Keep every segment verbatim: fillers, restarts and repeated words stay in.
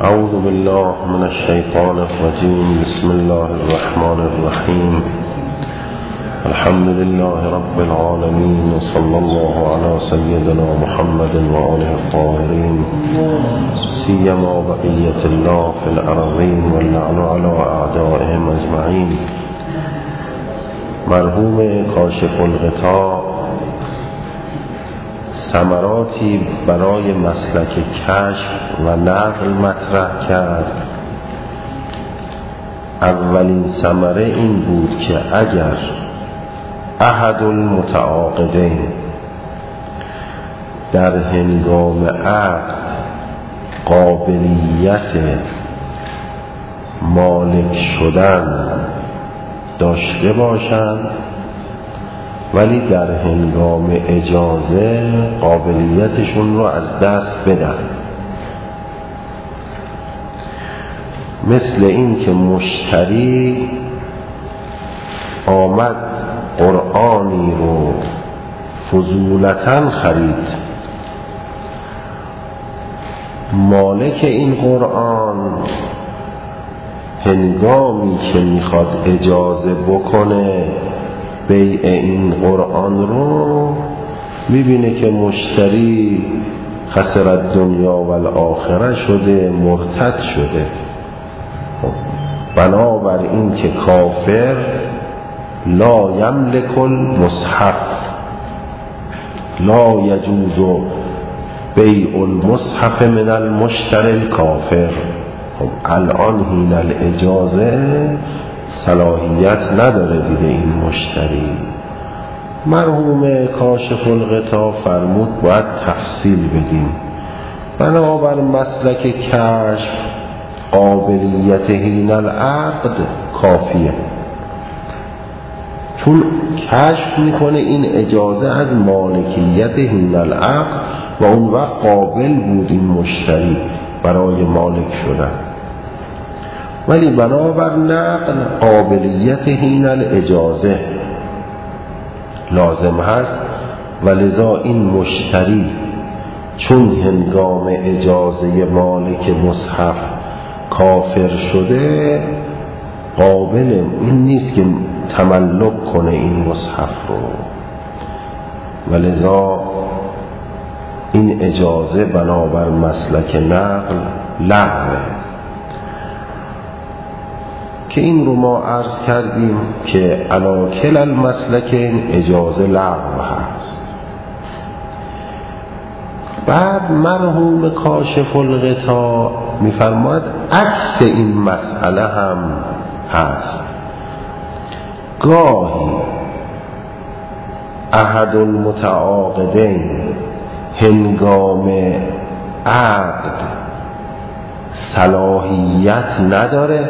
اعوذ بالله من الشیطان الرجیم. بسم الله الرحمن الرحیم. الحمد لله رب العالمین، صلی الله علی سیدنا محمد و آله الطاهرین، سیما بقیة الله فی الارضین واللعن علی اعدائهم اجمعین. مرحوم کاشف الغطا ثمراتی برای مسلک کشف و نقل مطرح کرد. اولین ثمره این بود که اگر احد المتعاقدین در هنگام عقد قابلیت مالک شدن داشته باشند، ولی در هنگام اجازه قابلیتشون رو از دست بدن، مثل این که مشتری آمد قرآنی رو فضولتاً خرید، مالک این قرآن هنگامی که میخواد اجازه بکنه بیع این قرآن رو میبینه که مشتری خسر الدنیا و الاخره شده، مرتد شده. بنابر این که کافر لا یملک المصحف، لا یجوز بیع المصحف من المشتری الکافر. خب الان حین الاجازه صلاحیت نداره دیده این مشتری. مرحوم کاشف الغطا فرمود باید تفصیل بدیم. بنابر مسلک کشف قابلیت حین العقد کافیه، چون کشف میکنه این اجازه از مالکیت حین العقد و اون وقت قابل بود این مشتری برای مالک شدن. ولی بنابر نقل قابلیت حین الاجازه لازم هست، ولذا این مشتری چون هنگام اجازه مالک مصحف کافر شده، قابل این نیست که تملک کنه این مصحف رو، ولذا این اجازه بنابر مسلک نقل لغوه. که این رو ما عرض کردیم که علی کل المسلکین اجازه لغو هست. بعد مرحوم کاشف الغطا میفرماید عکس این مسئله هم هست. گاهی احد المتعاقدین هنگام عقد صلاحیت نداره،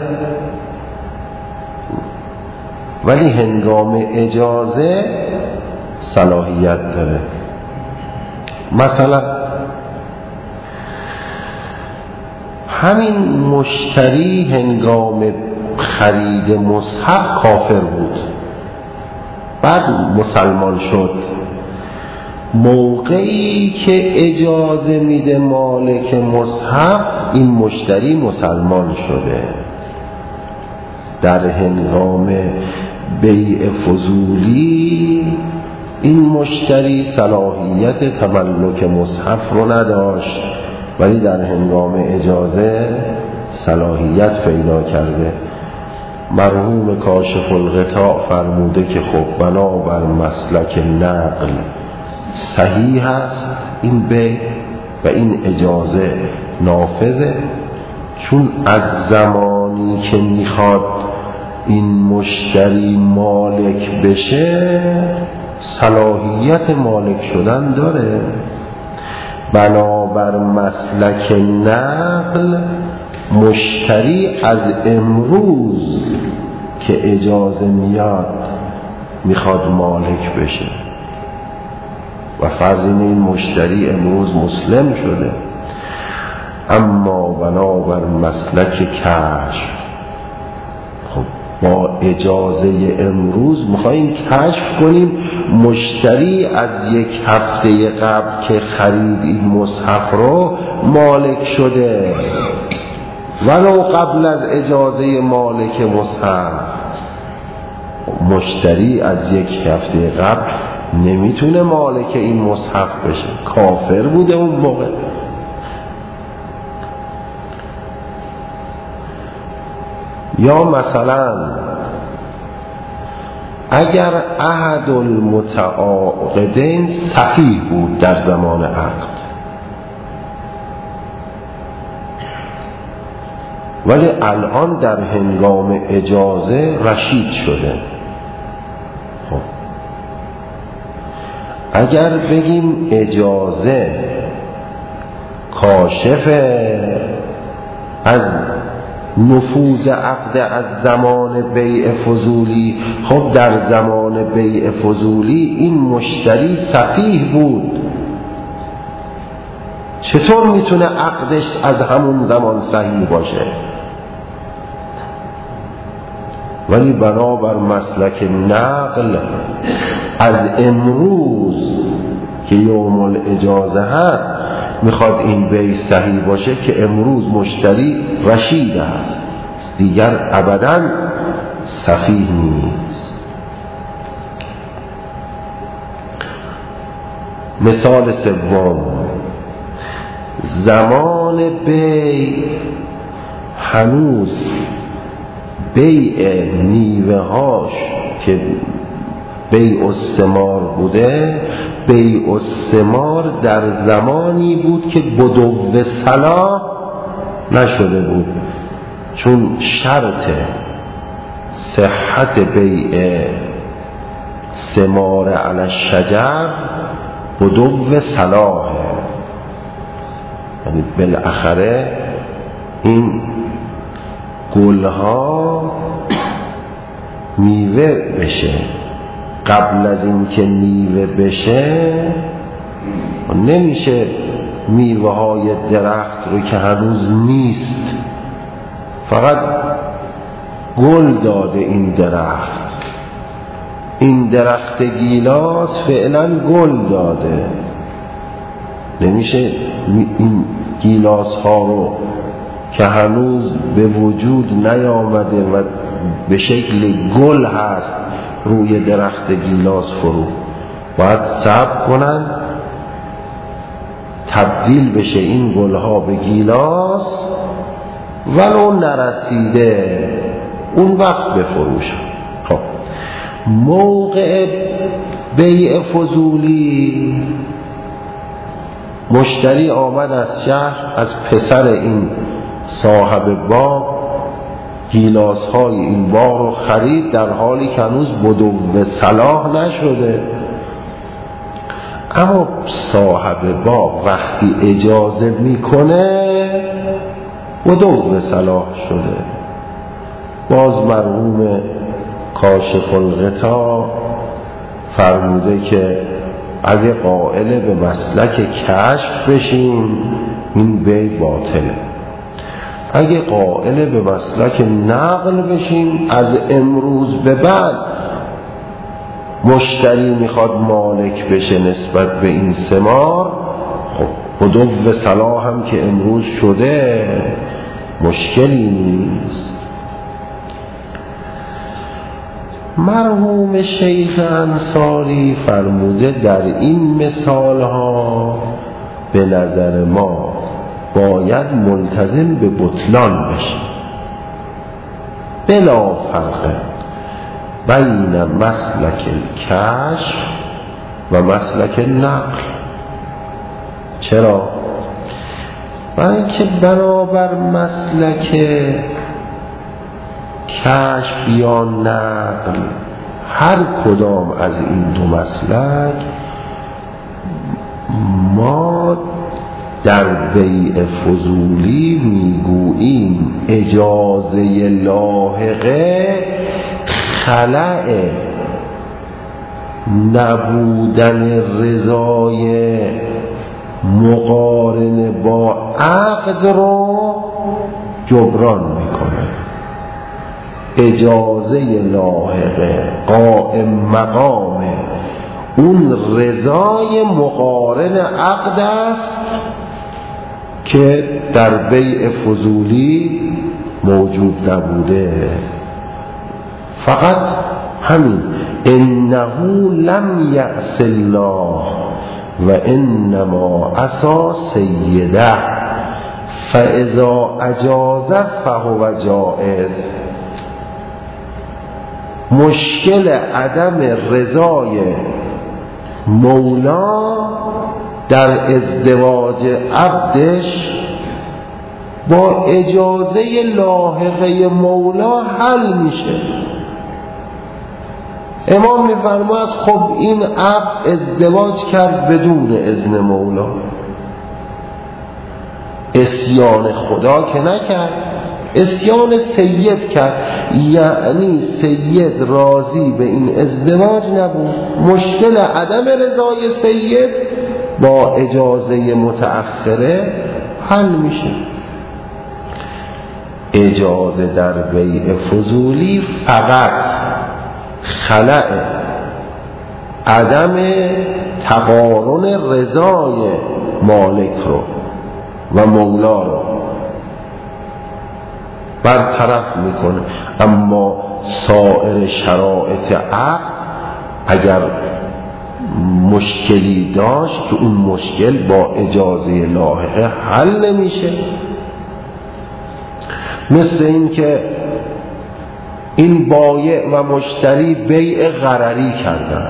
ولی هنگام اجازه صلاحیت داره. مثلا همین مشتری هنگام خرید مصحف کافر بود، بعد مسلمان شد. موقعی که اجازه میده مالک مصحف، این مشتری مسلمان شده. در هنگام بیع فضولی این مشتری صلاحیت تملک مصحف رو نداشت، ولی در هنگام اجازه صلاحیت پیدا کرده. مرحوم کاشف الغطا فرموده که خب بنابر مسلک نقل صحیح است این بیع و این اجازه نافذه، چون از زمانی که میخواد این مشتری مالک بشه صلاحیت مالک شدن داره. بنابر مسلک نقل مشتری از امروز که اجازه میاد میخواد مالک بشه و فرض این مشتری امروز مسلم شده، اما بنابر مسلک کشف خب با اجازه امروز میخواییم کشف کنیم مشتری از یک هفته قبل که خرید این مصحف رو مالک شده، ولو قبل از اجازه مالک مصحف. مشتری از یک هفته قبل نمیتونه مالک این مصحف بشه، کافر بوده اون موقع. یا مثلا اگر احد المتعاقدین سفیه بود در زمان عقد، ولی الان در هنگام اجازه رشید شده. خب اگر بگیم اجازه کاشف از نفوذ عقد از زمان بیع فضولی، خب در زمان بیع فضولی این مشتری سفیه بود، چطور میتونه عقدش از همون زمان صحیح باشه؟ ولی بنابر مسلک نقل از امروز که یوم الاجازه هست میخواد این بیع صحیح باشه که امروز مشتری رشید است، دیگر ابداً سفیه نیست. مثال سوم، زمان بیع هنوز بیع میوه هاش که بیع الثمار بوده، بیع الثمار در زمانی بود که بدو صلاح نشده بود، چون شرط صحت بیع ثمار علی الشجر بدو صلاحه، یعنی بالاخره این گلها میوه بشه. قبل از این که میوه بشه نمیشه میوه های درخت رو که هنوز نیست، فقط گل داده این درخت، این درخت گیلاس فعلا گل داده، نمیشه این گیلاس ها رو که هنوز به وجود نیامده و به شکل گل هست روی درخت گیلاس فرو، باید صبر کنن تبدیل بشه این گلها به گیلاس، ولو نرسیده اون وقت بفروشن. خب موقع بیع فضولی مشتری آمد از شهر، از پسر این صاحب باغ گیلاس های این باغ رو خرید، در حالی که هنوز بدو صلاح نشده. اما صاحب باغ وقتی اجازه میکنه بدو صلاح شده. باز مرحوم کاشف الغطا فرموده که اگه قائل به مسلک کشف بشیم این بیع باطله، اگه قائل به مسلک نقل بشیم از امروز به بعد مشتری میخواد مالک بشه نسبت به این ثمار، خب بدو صلاح هم که امروز شده مشکلی نیست. مرحوم شیخ انصاری فرموده در این مثال ها به نظر ما باید ملتزم به بطلان بشه، بلا فرق بین مسلک الکشف و مسلک نقل. چرا؟ برای اینکه بنابر مسلک کشف یا نقل هر کدام از این دو مسلک ما در بیع فضولی میگوییم اجازه لاحقه خلأ نبودن رضای مقارن با عقد رو جبران میکنه. اجازه لاحقه قائم مقام اون رضای مقارن عقد است که در بیع فضولی موجود نبوده، فقط همین انه لم یعص الله و انما عصا سیده فاذا اجاز فهو جائز. مشکل عدم رضای مولا در ازدواج عبدش با اجازه لاحقه مولا حل میشه. امام میفرماید خب این عبد ازدواج کرد بدون اذن مولا، عصیان خدا که نکرد، عصیان سید کرد، یعنی سید راضی به این ازدواج نبود. مشکل عدم رضای سید با اجازه متأخره حل میشه. اجازه در بیع فضولی فقط خلأ عدم تقارن رضای مالک رو و مولا رو برطرف میکنه، اما سایر شرایط عقد اگر مشکلی داشت که اون مشکل با اجازه لاحقه حل نمیشه. مثل این که این بایع و مشتری بیع غرری کردن،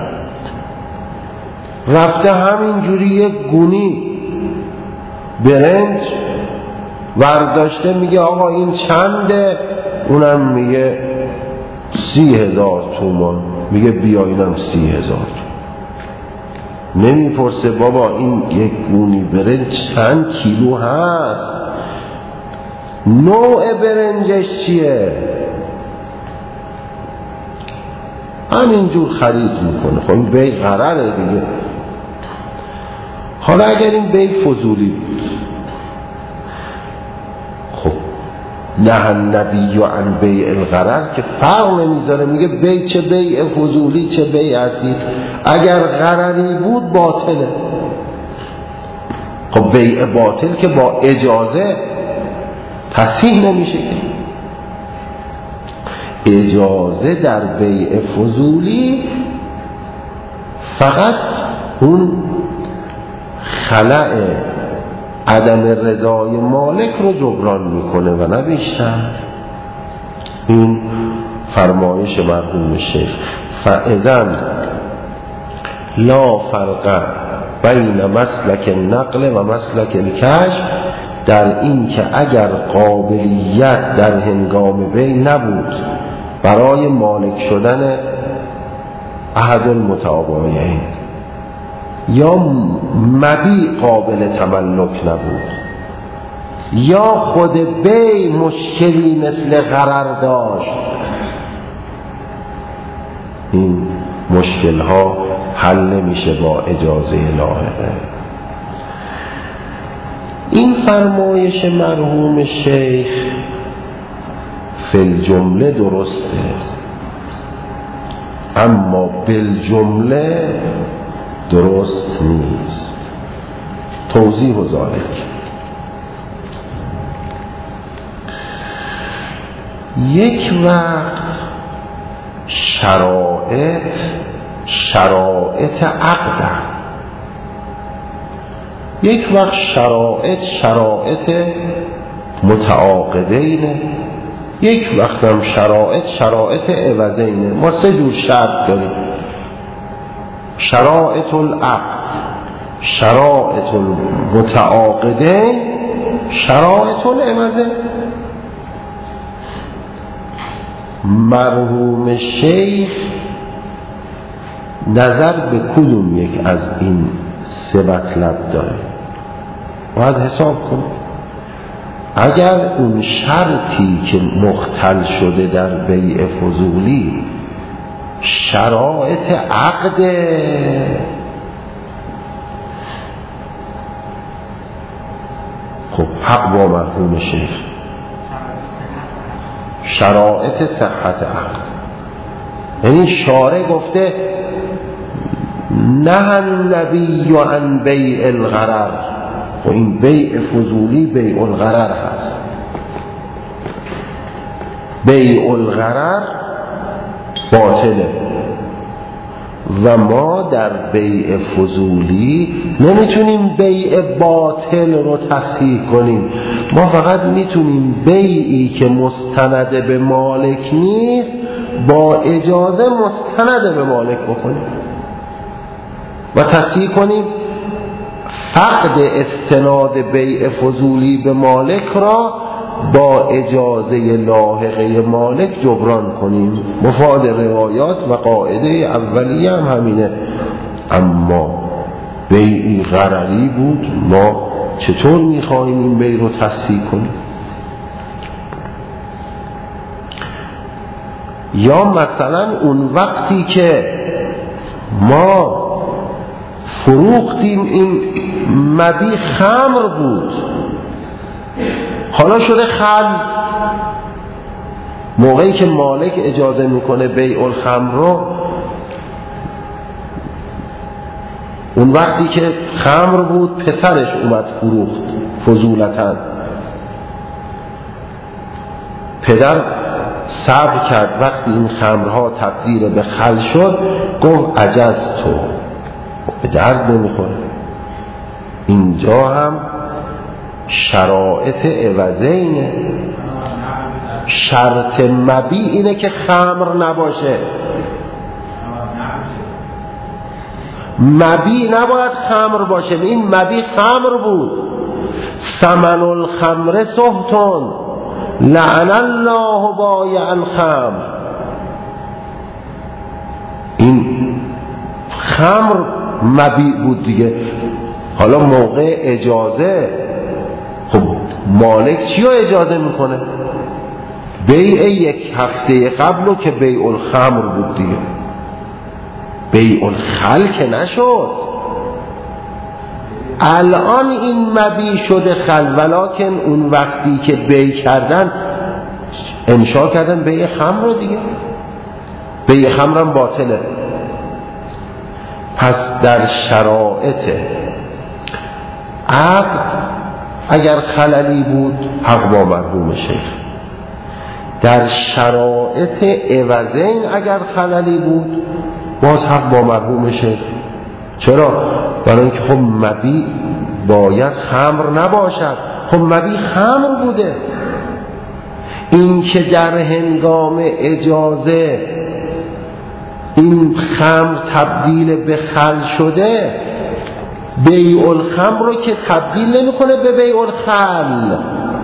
رفته همینجوری یک گونی برنج ورداشته میگه آقا این چنده، اونم میگه سی هزار تومان، میگه بیا اینم سی هزار تومان. نمیپرسه بابا این یک گونی برنج چند کیلو هست، نوع برنجش چیه، همینجور خرید میکنه. خب این بیع غرره دیگه. حالا اگر این بیع فضولی بود، خب نه النبی عن بیع الغرر که فرق نمیذاره، میگه بیع چه بیع فضولی چه بیع اصیل، اگر غرری بود باطله. خب بیع باطل که با اجازه تصحیح نمیشه که. اجازه در بیع فضولی فقط اون خلأ عدم رضای مالک رو جبران میکنه و نه بیشتر. این فرمایش مرحوم شیخ. فاذن لا فرق بین مسلک النقل و مسلک الکشف، در این که اگر قابلیت در هنگام بیع نبود برای مالک شدن احد المتعاقبین یا مبیع قابل تملک نبود یا خود بیع مشکلی مثل غرر داشت، این مشکل ها حل نمیشه با اجازه لاحقه. این فرمایش مرحوم شیخ فی الجمله درسته، اما بالجمله درست نیست. توضیح و ذالک: یک وقت شرایط شرایط عقد، یک وقت شرایط شرایط متعاقدین، یک وقت هم شرایط شرایط عوضین. ما سه جور شرط داریم: شرایط العقد، شرایط المتعاقدین، شرایط العوضین. مرحوم شیخ نظر به کدوم یک از این سه مطلب داره؟ باید حساب کنیم. اگر اون شرطی که مختل شده در بیع فضولی شرایط عقد، خب حق با مرحوم شیخ، شرایط صحت عقد. یعنی شارع گفته نه النبی عن بیع الغرر، خب این بیع فضولی بیع الغرر هست. بیع الغرر باطله و ما در بیع فضولی نمیتونیم بیع باطل رو تصحیح کنیم. ما فقط میتونیم بیعی که مستند به مالک نیست با اجازه مستند به مالک بکنیم و تصحیح کنیم فقد استناد بیع فضولی به مالک را با اجازه لاحقه مالک جبران کنیم. مفاد روایات و قاعده اولیه هم همینه. اما بیعی غرری بود، ما چطور میخواهیم این بیع رو تصحیح کنیم؟ یا مثلا اون وقتی که ما فروختیم، این مبیع خمر بود، حالا شده خل. موقعی که مالک اجازه میکنه بیع الخمر رو، اون وقتی که خمر بود پسرش اومد فروخت فضولتاً، پدر صبر کرد، وقتی این خمرها تبدیل به خل شد گفت عجز تو، به درد نمیخوره. اینجا هم شرایط عوضینه. شرط مبیع اینه که خمر نباشه. مبیع نباید خمر باشه. این مبیع خمر بود. ثمن الخمر سحتون لعن الله بایع الخمر. این خمر مبیع بود دیگه. حالا موقع اجازه، خب مالک چی رو اجازه میکنه؟ بیع یک هفته قبلو که بیع الخمر بود دیگه، بیع الخل که نشد. الان این مبیع شده خل، ولکن اون وقتی که بیع کردن انشاء کردن بیع خمر رو دیگه، بیع خمرم باطله. پس در شرایط عقد اگر خللی بود حق با مرحوم شیخ، در شرایط عوضین اگر خللی بود باز حق با مرحوم شیخ. چرا؟ برای اینکه خب مبیع باید خمر نباشد. خب مبیع خمر بوده. این که در هنگام اجازه این خمر تبدیل به خل شده، بیع الخمر رو که تبدیل نمیکنه به بیع الخل.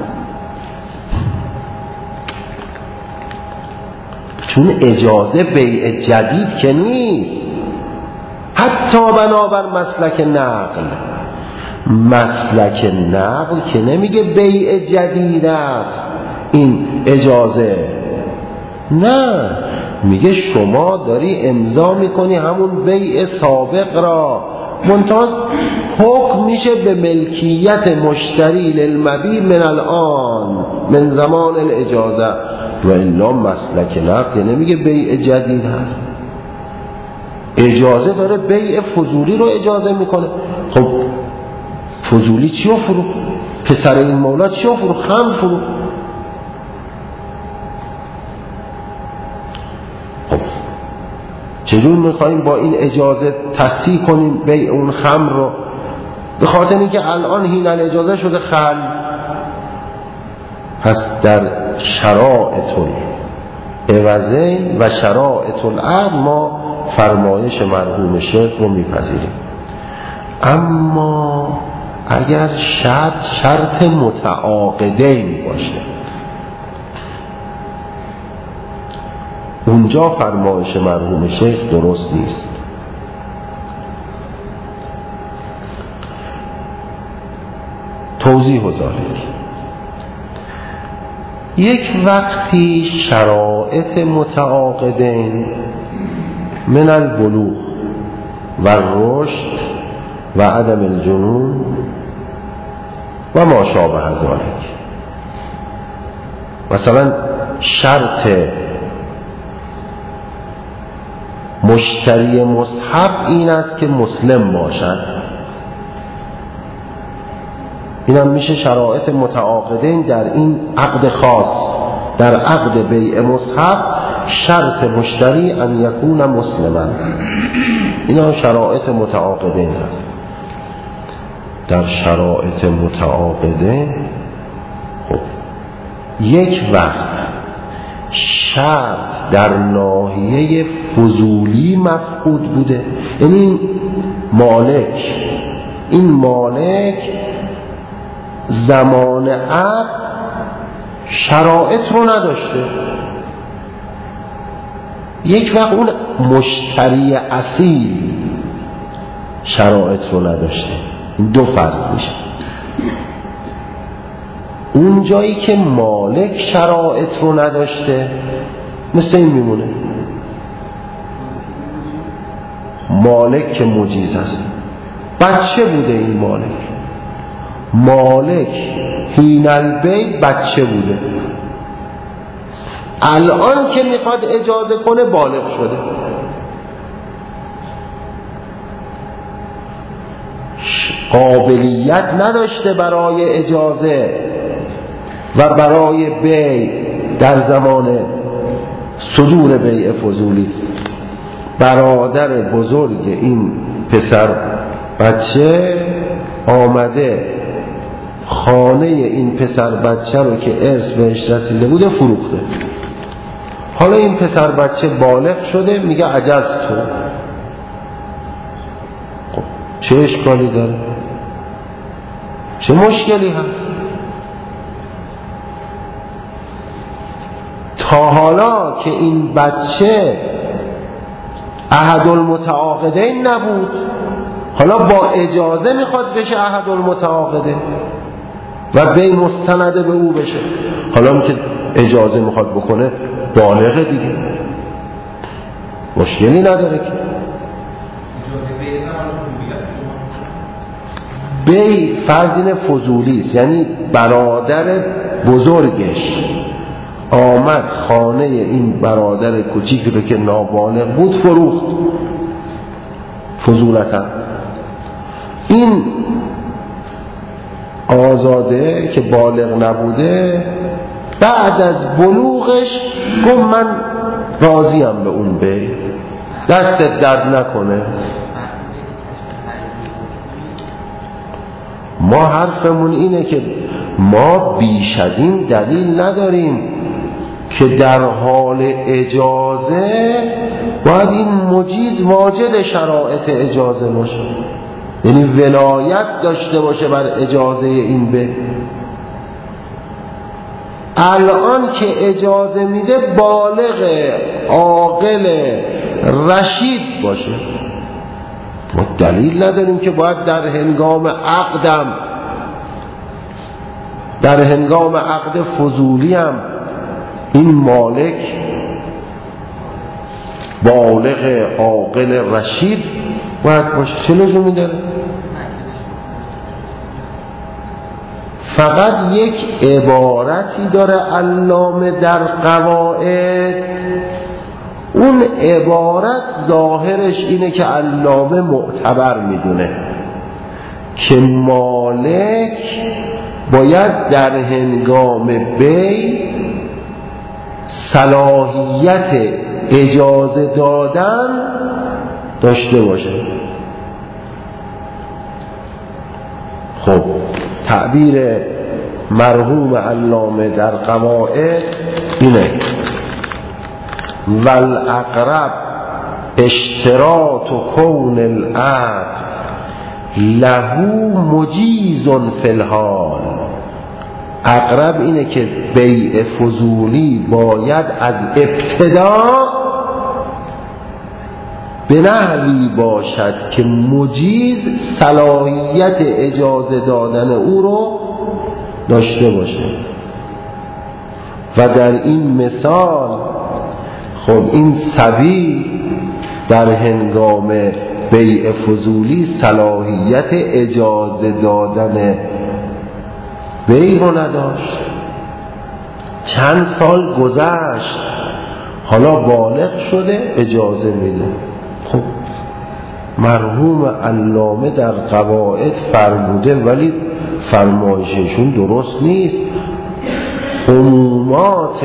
چون اجازه بیع جدید که نیست، حتی بنابر مسلک نقل. مسلک نقل که نمیگه بیع جدید است این اجازه، نه، میگه شما داری امضا میکنی همون بیع سابق را، منتها حکم میشه به ملکیت مشتری للمبیع من الان، من زمان الاجازه. و الا مسلک نقل نمیگه بیع جدید هست، اجازه داره بیع فضولی رو اجازه میکنه. خب فضولی چی رو فروخت؟ پسر این مولا چی رو فروخت؟ خمر فروخت. خب چجور میخواییم با این اجازه تصحیح کنیم بیع اون خمر رو؟ به خاطر اینکه الان هین الاجازه شده خل. پس در شرائط العوضین و شرائط العقد ما فرمایش مرحوم شیخ رو میپذیریم. اما اگر شرط شرط متعاقدین باشه، اونجا فرمایش مرحوم شیخ درست نیست. توضیح و ذالک، یک وقتی شرایط متعاقدین من البلوغ و الرشد و عدم الجنون و ما شابه ذلک، مثلا شرط مشتری مصحف این است که مسلم باشد، این هم میشه شرایط متعاقدین در این عقد خاص. در عقد بیع مصحف شرط مشتری ان یکون مسلما، این هم شرایط متعاقدین هست. در شرایط متعاقده خب یک وقت شرط در ناحیه فضولی مفقود بوده، یعنی مالک این مالک زمان عقد شرایط رو نداشته، یک وقت اون مشتری اصیل شرایط رو نداشته. این دو فرض میشه. اون جایی که مالک شرایط رو نداشته مثل این میمونه، مالک که مجیز است، بچه بوده این مالک، مالک حین البیع بچه بوده، الان که میخواد اجازه کنه بالغ شده، قابلیت نداشته برای اجازه و برای بیع در زمان صدور بیع فضولی. برادر بزرگ این پسر بچه آمده خانه این پسر بچه رو که ارث بهش رسیده بوده فروخته. حالا این پسر بچه بالغ شده، میگه عجز تو. خب چه اشکالی داره؟ چه مشکلی هست؟ تا حالا که این بچه احد المتعاقدین نبود، حالا با اجازه میخواد بشه احد المتعاقدین و بی مستنده به او بشه. حالا که اجازه میخواد بکنه بالغه دیگه، مشکلی نداره که. بی فرضین فضولی است، یعنی برادر بزرگش آمد خانه این برادر کوچیک رو که نابالغ بود فروخت فضولتا. این آزاده که بالغ نبوده بعد از بلوغش گفت من راضیم به اون بی، دستت درد نکنه. ما حرفمون اینه که ما بیش از این دلیل نداریم که در حال اجازه باید این مجیز واجد شرایط اجازه باشه، یعنی ولایت داشته باشه بر اجازه این به. الان که اجازه میده بالغ عاقل رشید باشه. ما دلیل نداریم که باید در هنگام عقدم در هنگام عقد فضولی هم این مالک بالغ عاقل رشید باید باشه. چه لزومی داره؟ فقط یک عبارتی داره علامه در قواعد، اون عبارت ظاهرش اینه که علامه معتبر میدونه که مالک باید در هنگام بیع صلاحیت اجازه دادن داشته باشه. خب تعبیر مرحوم علامه در قواعد اینه: والاقرب اشتراط کون العقد له مجیز فی الحال. اقرب اینه که بیع فضولی باید از ابتدا به نحوی باشد که مجیز صلاحیت اجازه دادن او رو داشته باشه. و در این مثال خب این صبی در هنگام بیع فضولی صلاحیت اجازه دادن بیع رو نداشت. چند سال گذشت، حالا بالغ شده اجازه میده. خب مرحوم علامه در قواعد فرموده ولی فرمایششون درست نیست. عمومات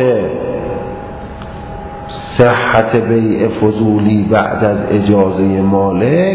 صحت بیع فضولی بعد از اجازه مالک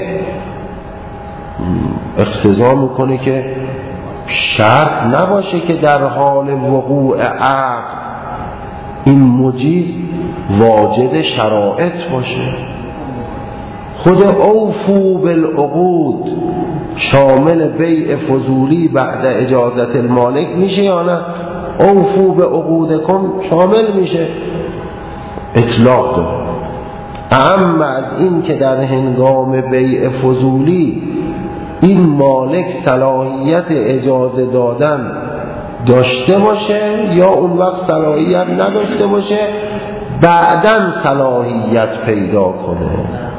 اقتضا میکنه که شرط نباشه که در حال وقوع عقد این مجیز واجد شرایط باشه. خود اوفو بالعقود شامل بیع فضولی بعد اجازت المالک میشه یا نه؟ اوفو به عقودکم شامل میشه، اطلاق داره. اما از این که در هنگام بیع فضولی این مالک صلاحیت اجازه دادن داشته باشه یا اون وقت صلاحیت نداشته باشه، بعداً صلاحیت پیدا کنه.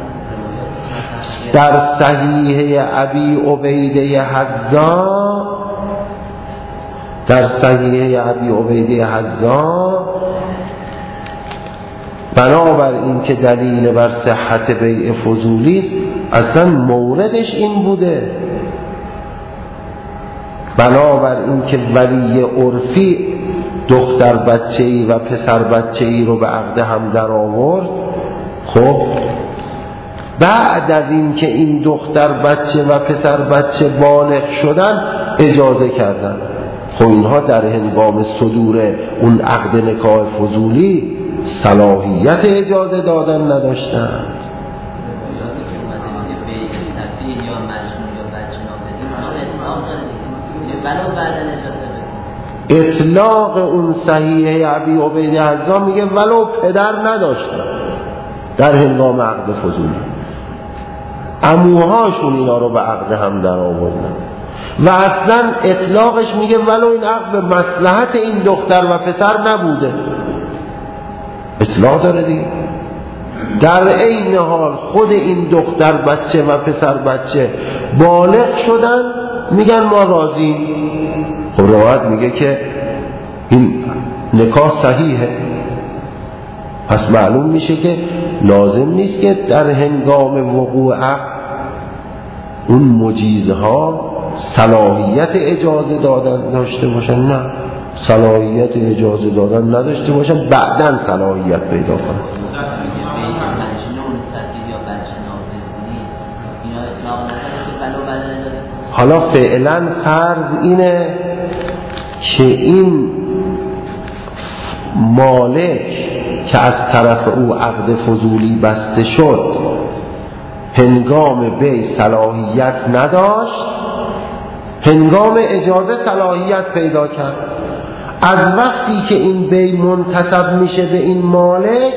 در صحیح ابی عبیده حذا در صحیح ابی عبیده حذا بنابر این که دلیل بر صحت بیع فضولی است، اصلا موردش این بوده، بنابر این که ولی عرفی دختر بچه‌ای و پسر بچه‌ای رو به عقد هم در آورد. خب بعد از این که این دختر بچه و پسر بچه بالغ شدن اجازه کردن، خب اینها در هنگام صدور اون عقد نکاح فضولی صلاحیت اجازه دادن نداشتند. اطلاق اون صحیح ابی عبیده حذا میگه ولو پدر نداشتن در هنگام عقد فضولی، عموهاشون اینا رو به عقد هم در آوردن. و اصلا اطلاقش میگه ولو این عقد به مصلحت این دختر و پسر نبوده، اطلاق داره دیگه. در عین حال خود این دختر بچه و پسر بچه بالغ شدن، میگن ما راضی. خب روایت میگه که این نکاح صحیحه، پس معلوم میشه که لازم نیست که در هنگام وقوع عقد اون مجیزها صلاحیت اجازه دادن داشته باشن، نه صلاحیت اجازه دادن نداشته باشن، بعداً صلاحیت پیدا کنن. حالا فعلا فرض اینه که این مالک که از طرف او عقد فضولی بسته شد هنگام بیع صلاحیت نداشت، هنگام اجازه صلاحیت پیدا کرد. از وقتی که این بیع منتسب میشه به این مالک،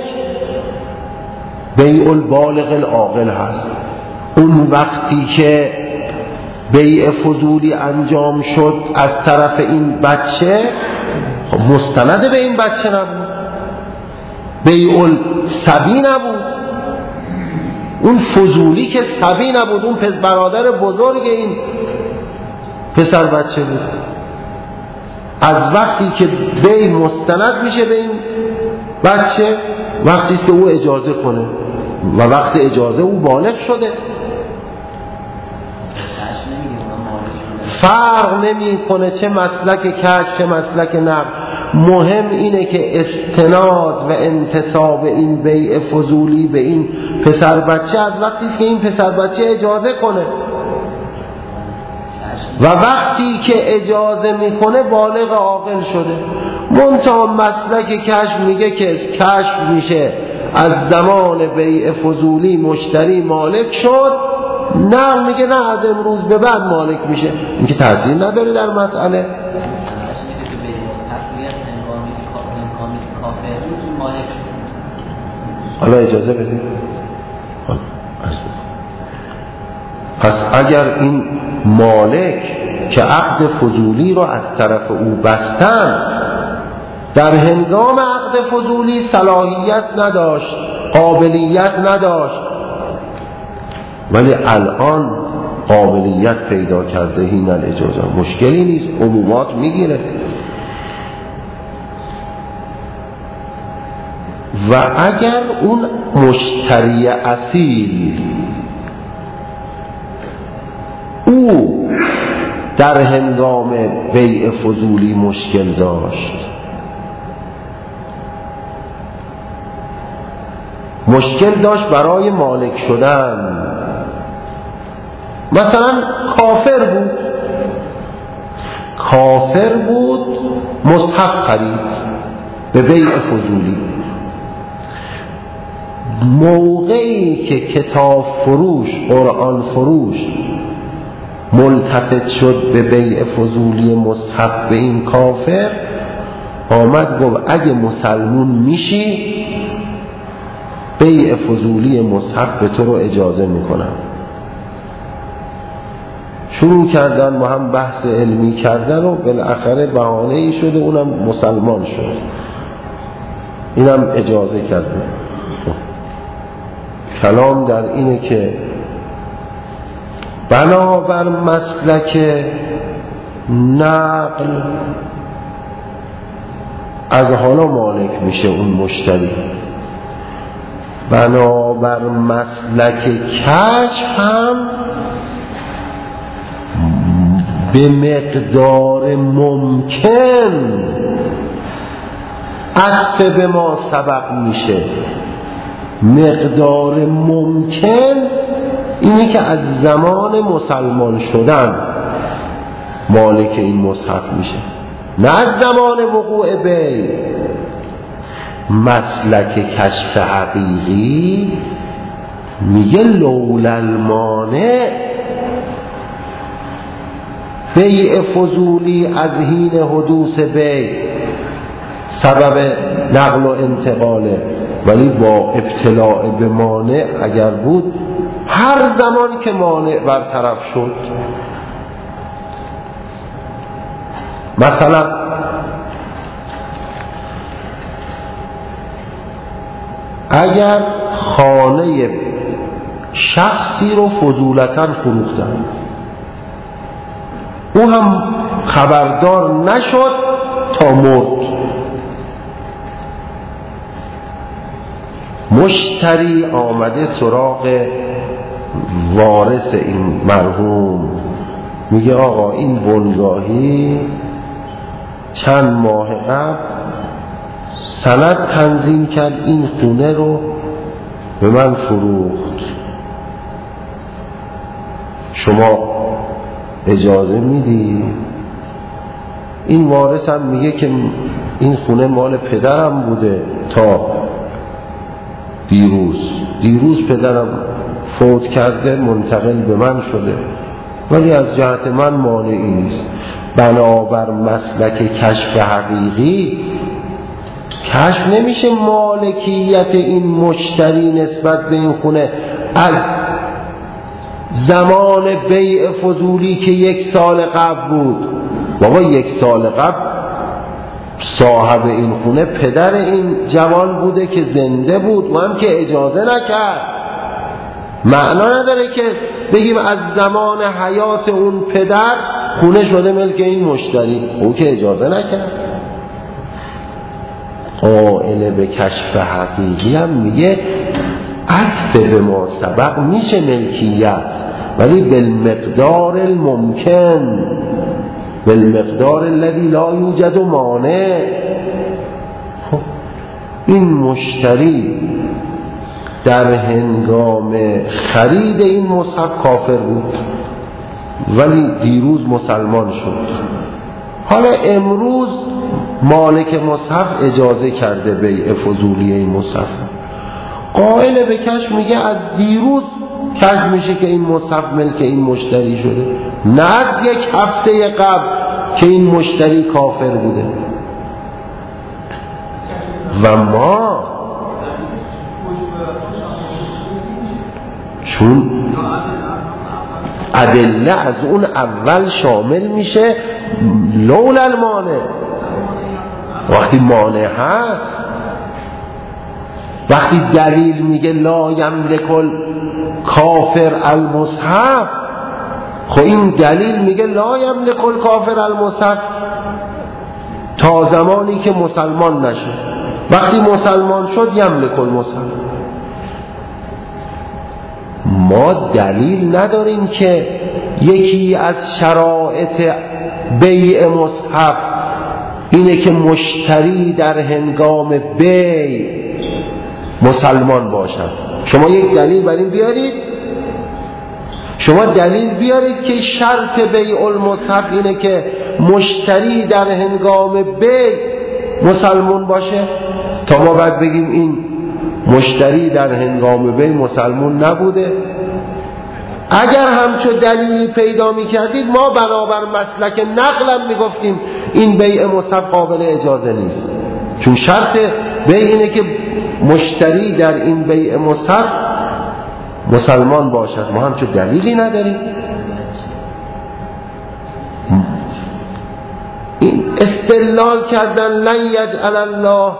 بیع البالغ العاقل هست. اون وقتی که بیع فضولی انجام شد از طرف این بچه، مستند به این بچه نبود، بیع الصبی نبود، اون فضولی که صبی نبود، اون پس برادر بزرگ این پسر بچه بود. از وقتی که بیع مستند میشه به این بچه، وقتی است که او اجازه کنه و وقت اجازه او بالغ شده. فرق نمی کنه چه مسلک کشف چه مسلک نقل، مهم اینه که استناد و انتساب این بیع فضولی به این پسر بچه از وقتی است که این پسر بچه اجازه کنه و وقتی که اجازه میکنه بالغ عاقل شده. منتها مسلک کشف میگه که کشف میشه از زمان بیع فضولی مشتری مالک شد، نه میگه نه از امروز به بعد مالک میشه. این که تأثیر نداره در مسئله. حالا اجازه بدید. پس اگر این مالک که عقد فضولی رو از طرف او بستن در هنگام عقد فضولی صلاحیت نداشت، قابلیت نداشت، ولی الان قابلیت پیدا کرده، این الاجازه مشکلی نیست، عمومات میگیره. و اگر اون مشتری اصیل او در هنگام بیع فضولی مشکل داشت؟ مشکل داشت برای مالک شدن. مثلا کافر بود کافر بود مصحف خرید به بیع فضولی. موقعی که کتاب فروش، قرآن فروش ملتفت شد به بیع فضولی مصحف به این کافر، آمد گفت اگه مسلمون میشی بیع فضولی مصحف به تو رو اجازه میکنم. شروع کردن با هم بحث علمی کردن و بالاخره بهانه‌ای شده، اونم مسلمان شد، اینم اجازه کرده. کلام در اینه که بنابر مسلک نقل از حالا مالک میشه اون مشتری، بنابر مسلک کشف هم به مقدار ممکن عطف به ما سبق میشه. مقدار ممکن اینه که از زمان مسلمان شدن مالک این مصحف میشه، نه از زمان وقوع بیع. مسلک کشف حقیقی میگه لولا المانع، بیع فضولی از حین حدوث بیع سبب نقل و انتقاله، ولی با ابتلاع به مانع اگر بود، هر زمان که مانع برطرف شد، مثلا اگر خانه شخصی رو فضولتاً فروختن، او هم خبردار نشد تا مرد، مشتری آمده سراغ وارث این مرحوم، میگه آقا این بنگاهی چند ماه قبل سند تنظیم کرد این خونه رو به من فروخت، شما اجازه میدی؟ این وارث هم میگه که این خونه مال پدرم بوده تا دیروز دیروز پدرم فوت کرده، منتقل به من شده، ولی از جهت من مانعی نیست. بنابر مسلک کشف حقیقی کشف نمیشه مالکیت این مشتری نسبت به این خونه از زمان بیع فضولی که یک سال قبل بود. بابا یک سال قبل صاحب این خونه پدر این جوان بوده که زنده بود و هم که اجازه نکرد. معنا نداره که بگیم از زمان حیات اون پدر خونه شده ملک این مشتری، او که اجازه نکرد. قائل به کشف حقیقی هم میگه عطف به ما سبق میشه ملکیت، ولی بالمقدار الممکن، بالمقدار الذي لا یوجد مانع. خب این مشتری در هنگام خرید این مصحف کافر بود ولی دیروز مسلمان شد، حالا امروز مالک مصحف اجازه کرده بیع فضولی این مصحف. قائل به کشف میگه از دیروز کشف میشه که این مصحف ملک این مشتری شده، نه از یک هفته قبل که این مشتری کافر بوده. و ما چون ادله از اون اول شامل میشه، لولا المانع، وقتی مانع هست، وقتی دلیل میگه لا یملک کافر المصحف، خب این دلیل میگه لا یملک کافر المصحف تا زمانی که مسلمان نشه، وقتی مسلمان شد یملک المصحف. ما دلیل نداریم که یکی از شرایط بیع مصحف اینه که مشتری در هنگام بیع مسلمان باشد. شما یک دلیل بر این بیارید، شما دلیل بیارید که شرط بیع المصحف اینه که مشتری در هنگام بیع مسلمان باشه، تا ما بعد بگیم این مشتری در هنگام بیع مسلمان نبوده. اگر همچو دلیلی پیدا می کردید ما بنابر مسلک نقلم می گفتیم این بیع مصحف قابل اجازه نیست، چون شرط بیع اینه که مشتری در این بیع مصحف مسلمان باشد. ما همچو دلیلی نداریم. این استدلال کردن لن یجعل الله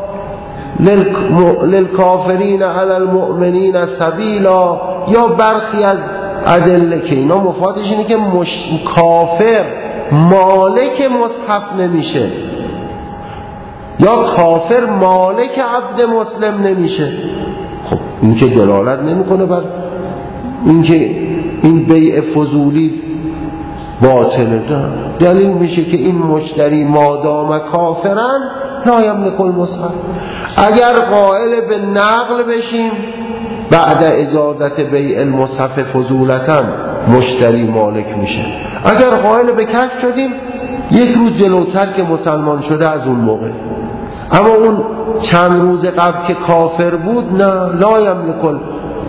للکافرین علی المؤمنین سبیلا یا برخی از ادله که اینا مفادش اینه که مش... کافر مالک مصحف نمیشه یا کافر مالک عبد مسلم نمیشه. خب این که دلالت نمیکنه بر این که این بیع فضولی باطله. دلیل میشه که این مشتری مادام کافرن لا یملک المصحف. اگر قائل به نقل بشیم بعد اجازت بیع المصحف فضولتا مشتری مالک میشه. اگر قائل به کشف شدیم یک روز جلوتر که مسلمان شده از اون موقع، اما اون چند روز قبل که کافر بود نه، لا یملک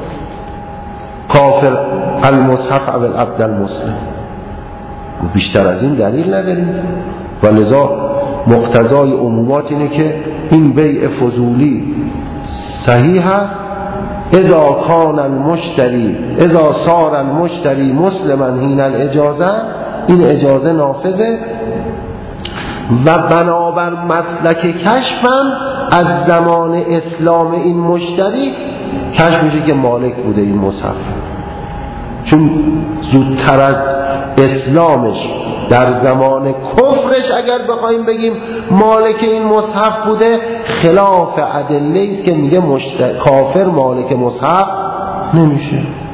کافر المصحف او العبد المسلم. بیشتر از این دلیل نداریم و لذا مقتضای عمومات اینه که این بیع فضولی صحیح است اذا کان المشتری اذا صار المشتری مسلما حین الاجازه، این اجازه نافذه و بنابر مسلک کشفم از زمان اسلام این مشتری کشف میشه که مالک بوده این مصحف، چون زودتر از اسلامش در زمان کفرش اگر بخوایم بگیم مالک این مصحف بوده خلاف ادله است که میگه مشت... کافر مالک مصحف نمیشه.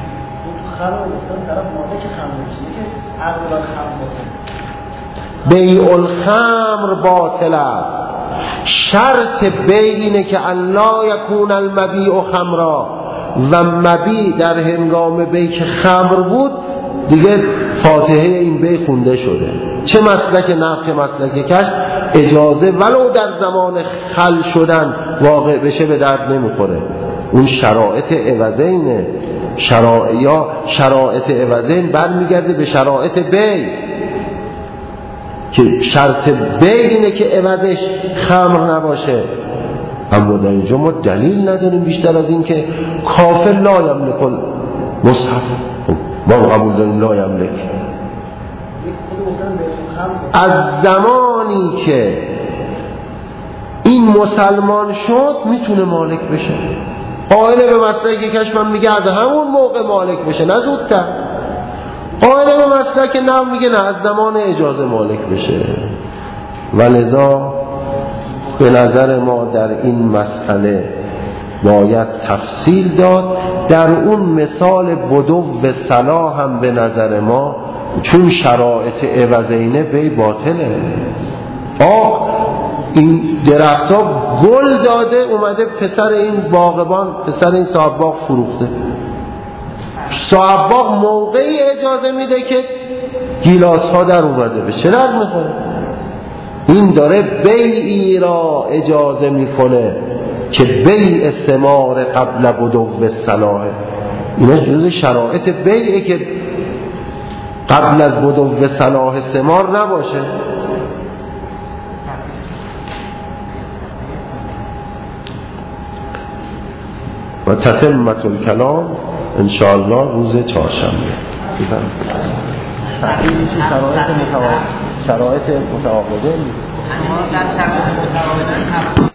بیع الخمر باطل است. شرط بیع اینه که الله یکون المبیع خمرا و مبیع در هنگام بیع که خمر بود دیگه فاتحه این بیع خونده شده. چه مسلک نقل چه مسلک کشف اجازه ولو در زمان خل شدن واقع بشه به درد نمیخوره. اون شرایط عوضینه. شرا... یا شرایط عوضین برمیگرده به شرایط بیع که شرط بیع اینه که عوضش خمر نباشه. اما در اینجا ما دلیل نداریم بیشتر از این که کافر لا یملک مصحف. ما قبول داریم لا یملک. از زمانی که این مسلمان شد میتونه مالک بشه. قائل به مسلک کشف من میگه از همون موقع مالک بشه نه زودتر. قائل به مسلک نه میگه نه از زمان اجازه مالک بشه. ولذا به نظر ما در این مسئله باید تفصیل داد. در اون مثال بدو و صلاح هم به نظر ما چون شرایط عوضینه بی باطله. آق این درخت ها گل داده اومده پسر این باغبان پسر این صاحب باغ فروخته. صاحب باغ موقعی اجازه میده که گیلاس ها در اومده به چه درد میخوره؟ این داره بیعی را اجازه میکنه که بیع ثمار قبل بدو صلاحه. اینا جز شرایط بیعه که قبل از بدو صلاح ثمار نباشه. و تتمت الکلام انشاءالله روز چهارشنبه. شرایط متعاقبه شرایط متعاقبه